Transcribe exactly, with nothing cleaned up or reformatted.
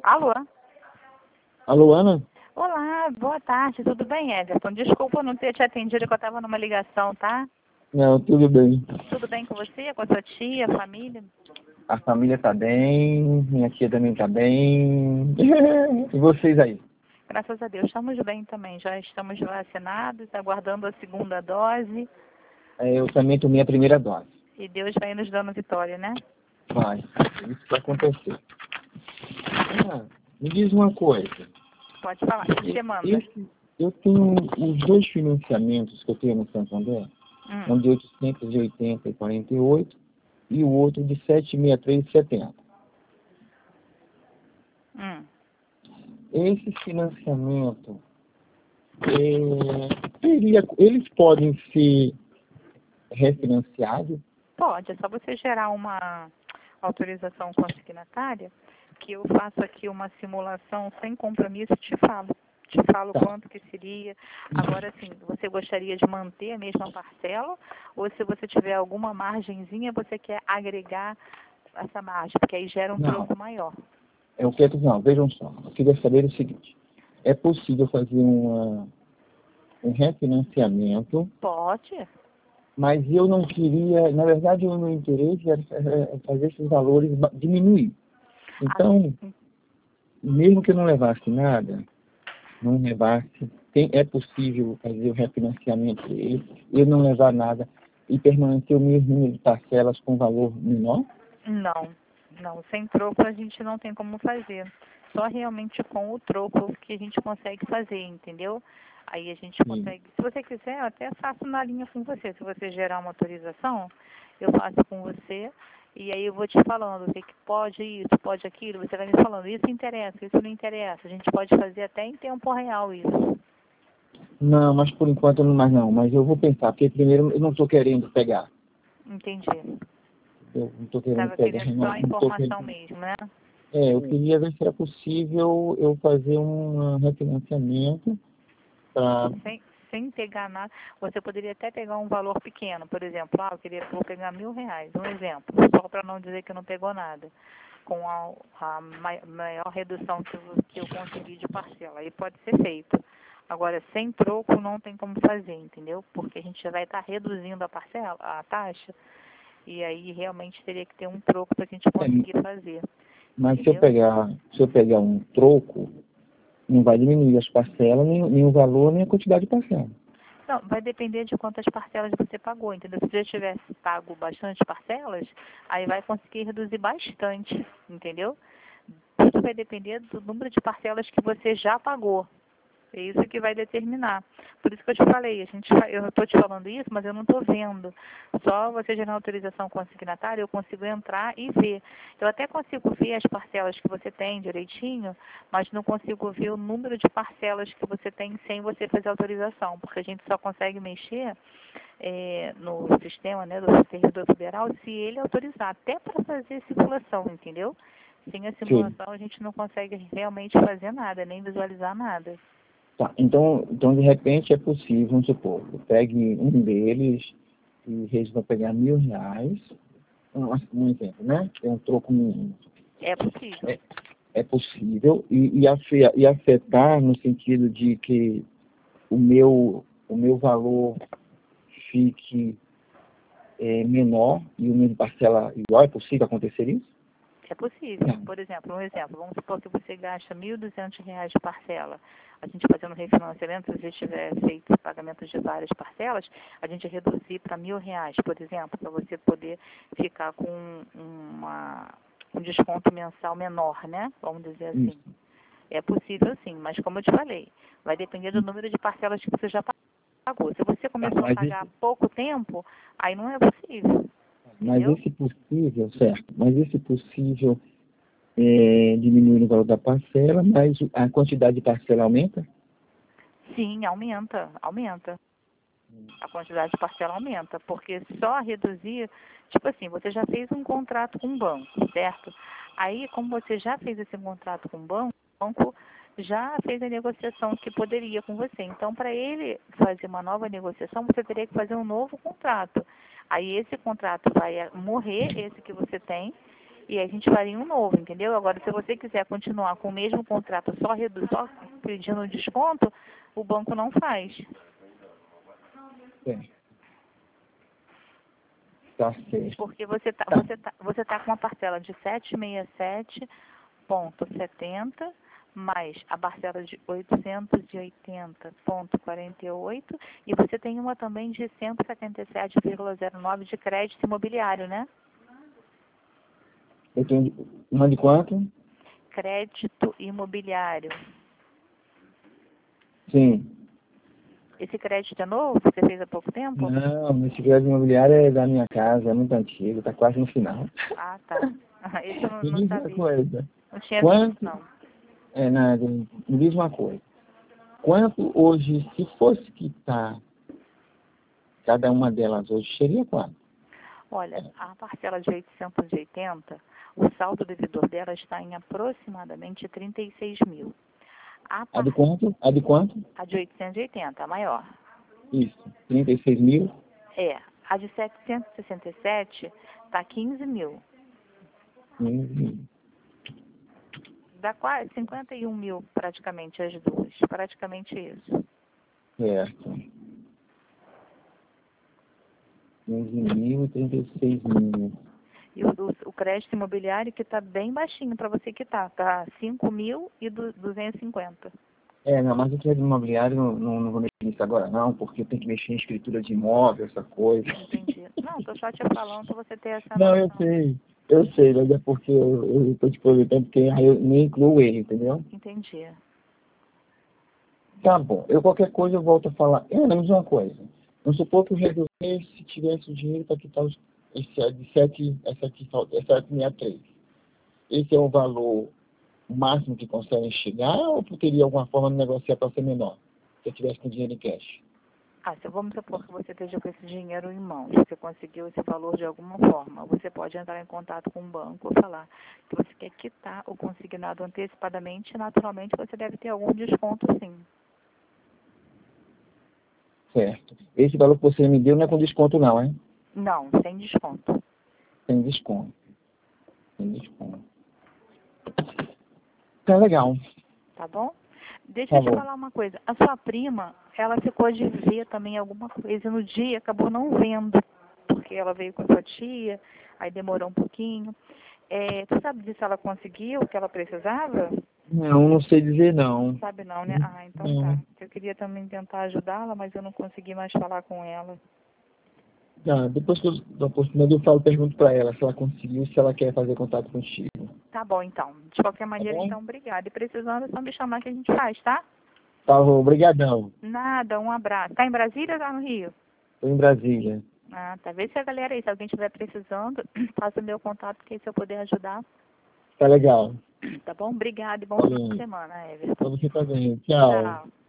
Alô? Alô, Ana? Olá, boa tarde, tudo bem, Everton? Desculpa não ter te atendido, que eu estava numa ligação, tá? Não, tudo bem. Tudo bem com você, com a sua tia, família? A família tá bem, minha tia também tá bem. E vocês aí? Graças a Deus, estamos bem também. Já estamos vacinados, aguardando a segunda dose. É, eu também tomei a primeira dose. E Deus vai nos dando vitória, né? Vai, isso vai acontecer. Ah, me diz uma coisa. Pode falar, o que você manda? Esse, eu tenho os dois financiamentos que eu tenho no Santander, Hum, um de oitocentos e oitenta e quarenta e oito e o outro de setecentos e sessenta e três e setenta. hum. Esse financiamento, é, teria, eles podem ser refinanciados? Pode, é só você gerar uma autorização consignatária, que eu faço aqui uma simulação sem compromisso e te falo. Te falo Tá. quanto que seria. Agora, assim, você gostaria de manter a mesma parcela? Ou se você tiver alguma margenzinha, você quer agregar essa margem? Porque aí gera um Não. troco maior. Eu quero, não, vejam só. Eu queria saber o seguinte. É possível fazer uma, um refinanciamento, Pode? mas eu não queria, na verdade, o meu interesse era é, fazer esses valores ba- diminuir. Então, Assim, mesmo que eu não levasse nada, não levasse, tem, é possível fazer o refinanciamento dele, eu não levar nada e permanecer o mesmo número de parcelas com valor menor? não, não. Sem troco a gente não tem como fazer. Só realmente com o troco que a gente consegue fazer, entendeu? Aí a gente Sim. consegue. Se você quiser, eu até faço na linha com você. Se você gerar uma autorização, eu faço com você. E aí eu vou te falando o que, que pode isso, pode aquilo. Você vai me falando, isso interessa, isso não interessa. A gente pode fazer até em tempo real isso. Não, mas por enquanto não mais não. Mas eu vou pensar, porque primeiro eu não estou querendo pegar. Entendi. Eu não estou querendo Estava pegar, querendo só não. a Não tô informação querendo. mesmo, né? É, eu queria ver se era possível eu fazer um refinanciamento para. sem, sem pegar nada, você poderia até pegar um valor pequeno, por exemplo, ah, eu queria vou pegar mil reais, um exemplo, só para não dizer que não pegou nada, com a, a mai- maior redução que eu, que eu conseguir de parcela, aí pode ser feito. Agora, sem troco não tem como fazer, entendeu? Porque a gente já vai estar reduzindo a parcela, a taxa, e aí realmente teria que ter um troco para a gente conseguir fazer, Mas se eu entendeu? pegar, se eu pegar um troco, não vai diminuir as parcelas, nem, nem o valor, nem a quantidade de parcela. Não, vai depender de quantas parcelas você pagou, entendeu? Se você tivesse pago bastante parcelas, aí vai conseguir reduzir bastante, entendeu? Tudo vai depender do número de parcelas que você já pagou. É isso que vai determinar. Por isso que eu te falei, a gente, fa- eu estou te falando isso, mas eu não estou vendo. Só você gerar autorização consignatária, eu consigo entrar e ver. Eu até consigo ver as parcelas que você tem direitinho, mas não consigo ver o número de parcelas que você tem sem você fazer autorização, porque a gente só consegue mexer é, no sistema, né, do servidor federal se ele autorizar, até para fazer simulação, entendeu? Sem a Sim. simulação a gente não consegue realmente fazer nada, nem visualizar nada. Tá, então, então, de repente, é possível, vamos supor, eu pegue um deles e eles vão pegar mil reais, um, um exemplo, né? É um troco mínimo. É possível. É, é possível e, e, afe- e afetar no sentido de que o meu, o meu valor fique é, menor e o número de parcela igual, é possível acontecer isso? É possível. Não. Por exemplo, um exemplo, vamos supor que você gasta mil e duzentos reais de parcela. A gente fazendo refinanciamento, se você tiver feito pagamentos de várias parcelas, a gente reduzir para mil reais, por exemplo, para você poder ficar com uma, um desconto mensal menor, né? Vamos dizer assim. Isso. É possível sim, mas como eu te falei, vai depender do número de parcelas que você já pagou. Se você Tá, começou a mas pagar há esse, pouco tempo, aí não é possível, mas entendeu? esse possível, certo, mas esse possível é, diminuir o valor da parcela, mas a quantidade de parcela aumenta? Sim, aumenta, aumenta. A quantidade de parcela aumenta, porque só reduzir, tipo assim, você já fez um contrato com um banco, certo? Aí, como você já fez esse contrato com o banco, o banco já fez a negociação que poderia com você. Então, para ele fazer uma nova negociação, você teria que fazer um novo contrato. Aí esse contrato vai morrer, esse que você tem, E aí a gente faria um novo, entendeu? Agora, se você quiser continuar com o mesmo contrato, só, redu só pedindo desconto, o banco não faz. É. Tá certo. Porque você tá, Tá. você tá, você tá com uma parcela de setecentos e sessenta e sete vírgula setenta mais a parcela de oitocentos e oitenta vírgula quarenta e oito e você tem uma também de cento e setenta e sete vírgula zero nove de crédito imobiliário, né? Eu tenho uma de quanto? Crédito imobiliário. Sim. Esse crédito é novo? Você fez há pouco tempo? Não, esse crédito imobiliário é da minha casa, é muito antigo, está quase no final. Ah, tá. Isso eu não, Me não diz uma sabia. coisa. Não tinha Quanto? visto, não. É nada. Me diz uma coisa. Quanto hoje, se fosse quitar cada uma delas hoje, seria quanto? Olha, a parcela de oitocentos e oitenta, o saldo devedor dela está em aproximadamente trinta e seis mil. A, A par... de quanto? A de quanto? a de oitocentos e oitenta, a maior. Isso. trinta e seis mil? É. A de setecentos e sessenta e sete está quinze mil. Hum, Dá quase cinquenta e um mil praticamente as duas. Praticamente isso. certo. quinze mil e trinta e seis mil. E o, o, o crédito imobiliário que está bem baixinho para você quitar. Está cinco mil e duzentos e cinquenta. É, não, mas o crédito imobiliário não, não, não vou mexer nisso agora não, porque tem que mexer em escritura de imóvel, essa coisa. Entendi. Não, estou só te falando para você ter essa Não, eu noção. sei. Eu sei, mas é porque eu estou te perguntando, porque aí eu nem incluo ele, entendeu? Entendi. Tá bom. Eu qualquer coisa eu volto a falar. É, menos uma coisa. Vamos supor que eu resolvesse, se tivesse o dinheiro para quitar os, esse é de sete, essa aqui, é setecentos e sessenta e três. Esse é o valor máximo que conseguem chegar ou teria alguma forma de negociar para ser menor? Se eu tivesse com dinheiro em cash. Ah, se vamos supor que você esteja com esse dinheiro em mãos, você conseguiu esse valor de alguma forma, você pode entrar em contato com o banco e falar que você quer quitar o consignado antecipadamente, naturalmente você deve ter algum desconto sim. Certo. Esse valor que você me deu não é com desconto não, hein? Não, sem desconto. Tem desconto. Tem desconto. Tá legal. Tá bom? Deixa Tá eu te bom. falar uma coisa. A sua prima, ela ficou de ver também alguma coisa no dia, acabou não vendo, porque ela veio com a sua tia, aí demorou um pouquinho. É, tu sabe disso ela conseguiu o que ela precisava? Não, não sei dizer não. Sabe não, né? Ah, então tá. Não. Eu queria também tentar ajudá-la, mas eu não consegui mais falar com ela. Tá, depois que eu da oportunidade eu falo, pergunto para ela se ela conseguiu, se ela quer fazer contato contigo. Tá bom, então. De qualquer Tá maneira, bom? então, obrigada. E precisando, é só me chamar que a gente faz, tá? Tá bom, obrigadão. Nada, um abraço. Tá em Brasília ou tá no Rio? Tô em Brasília. Ah, tá. Vê se a galera aí, se alguém estiver precisando, passa o meu contato, que aí se eu puder ajudar. Tá legal. Tá bom? Obrigada e bom Tá final de bem. semana, Pra Everton. você também. Tchau. Tchau.